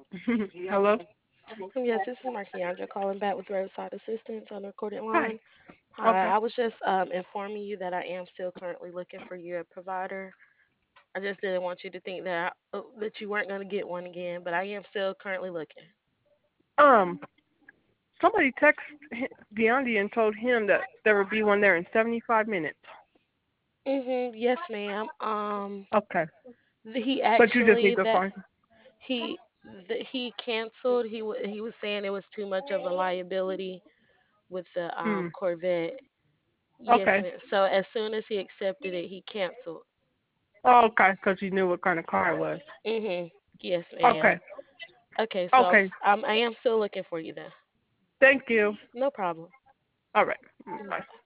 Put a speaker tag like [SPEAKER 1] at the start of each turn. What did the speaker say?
[SPEAKER 1] Hello?
[SPEAKER 2] Yes, this is Markiandra calling back with Roadside Assistance on the recorded
[SPEAKER 1] Hi.
[SPEAKER 2] line. Hi,
[SPEAKER 1] Okay.
[SPEAKER 2] I was just informing you that I am still currently looking for you a provider. I just didn't want you to think that you weren't going to get one again, but I am still currently looking.
[SPEAKER 1] Um, somebody texted Biondi and told him that there would be one there in 75 minutes.
[SPEAKER 2] Yes, ma'am.
[SPEAKER 1] Okay.
[SPEAKER 2] He
[SPEAKER 1] But you just
[SPEAKER 2] actually
[SPEAKER 1] need to
[SPEAKER 2] that
[SPEAKER 1] find.
[SPEAKER 2] he he canceled. He was saying it was too much of a liability with the
[SPEAKER 1] Hmm.
[SPEAKER 2] Corvette. Yes,
[SPEAKER 1] Okay.
[SPEAKER 2] ma'am. So as soon as he accepted it, he canceled.
[SPEAKER 1] Oh, okay. Because you knew what kind of car it was.
[SPEAKER 2] Mhm. Yes,
[SPEAKER 1] Okay.
[SPEAKER 2] ma'am. Okay, so
[SPEAKER 1] Okay.
[SPEAKER 2] I am still looking for you then.
[SPEAKER 1] Thank you.
[SPEAKER 2] No problem.
[SPEAKER 1] All right. Bye.
[SPEAKER 2] Bye.